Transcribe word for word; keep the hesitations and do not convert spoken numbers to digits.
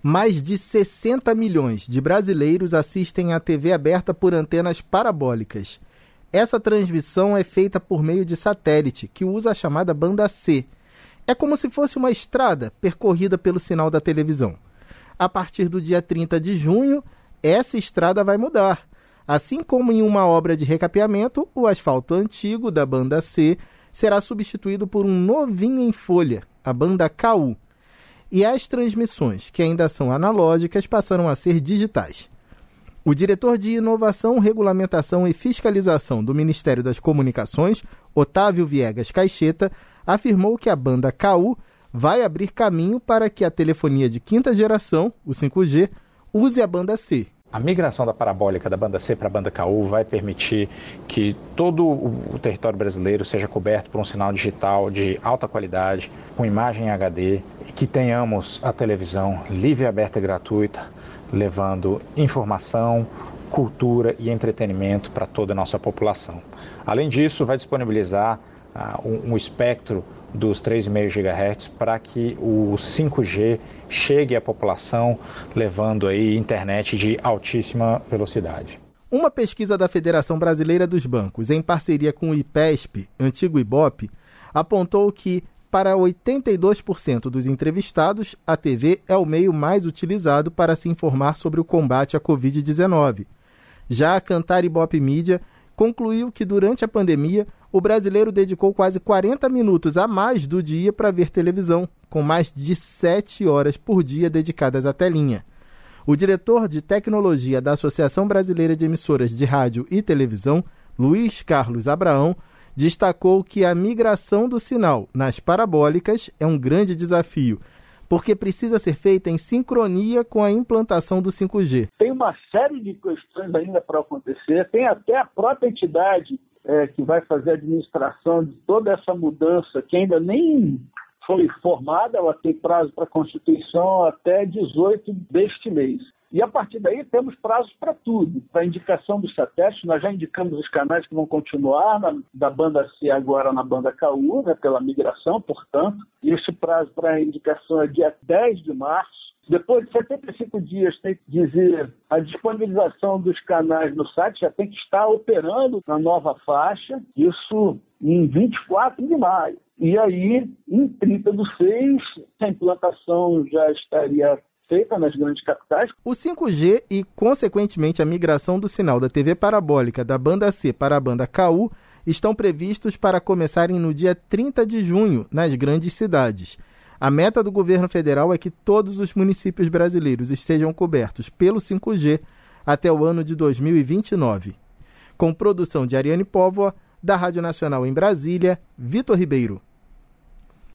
Mais de sessenta milhões de brasileiros assistem à T V aberta por antenas parabólicas. Essa transmissão é feita por meio de satélite, que usa a chamada banda C. É como se fosse uma estrada percorrida pelo sinal da televisão. A partir do dia trinta de junho, essa estrada vai mudar. Assim como em uma obra de recapeamento, o asfalto antigo da banda C será substituído por um novinho em folha, a banda K U. E as transmissões, que ainda são analógicas, passaram a ser digitais. O diretor de Inovação, Regulamentação e Fiscalização do Ministério das Comunicações, Otávio Viegas Caixeta, afirmou que a banda K U vai abrir caminho para que a telefonia de quinta geração, o cinco G, use a banda C. A migração da parabólica da banda C para a banda K U vai permitir que todo o território brasileiro seja coberto por um sinal digital de alta qualidade, com imagem em H D, e que tenhamos a televisão livre, aberta e gratuita, levando informação, cultura e entretenimento para toda a nossa população. Além disso, vai disponibilizar uh, um, um espectro dos três vírgula cinco gigahertz para que o cinco G chegue à população, levando aí internet de altíssima velocidade. Uma pesquisa da Federação Brasileira dos Bancos, em parceria com o IPESP, antigo Ibope, apontou que, para oitenta e dois por cento dos entrevistados, a T V é o meio mais utilizado para se informar sobre o combate à covid dezenove. Já a Kantar Ibope Mídia concluiu que, durante a pandemia, o brasileiro dedicou quase quarenta minutos a mais do dia para ver televisão, com mais de sete horas por dia dedicadas à telinha. O diretor de tecnologia da Associação Brasileira de Emissoras de Rádio e Televisão, Luiz Carlos Abraão, destacou que a migração do sinal nas parabólicas é um grande desafio, porque precisa ser feita em sincronia com a implantação do cinco G. Tem uma série de questões ainda para acontecer, tem até a própria entidade é, que vai fazer a administração de toda essa mudança, que ainda nem foi formada, ela tem prazo para a Constituição até dezoito deste mês. E a partir daí temos prazos para tudo, para a indicação dos satélites. Nós já indicamos os canais que vão continuar na, da banda C agora na banda K U, né, pela migração, portanto. E esse prazo para a indicação é dia dez de março. Depois de setenta e cinco dias, tem que dizer a disponibilização dos canais no site, já tem que estar operando na nova faixa, isso em vinte e quatro de maio. E aí, em trinta do seis, a implantação já estaria feita nas grandes capitais. O cinco G e, consequentemente, a migração do sinal da T V parabólica da banda C para a banda K U estão previstos para começarem no dia trinta de junho, nas grandes cidades. A meta do governo federal é que todos os municípios brasileiros estejam cobertos pelo cinco G até o ano de dois mil e vinte e nove. Com produção de Ariane Póvoa, da Rádio Nacional em Brasília, Vitor Ribeiro.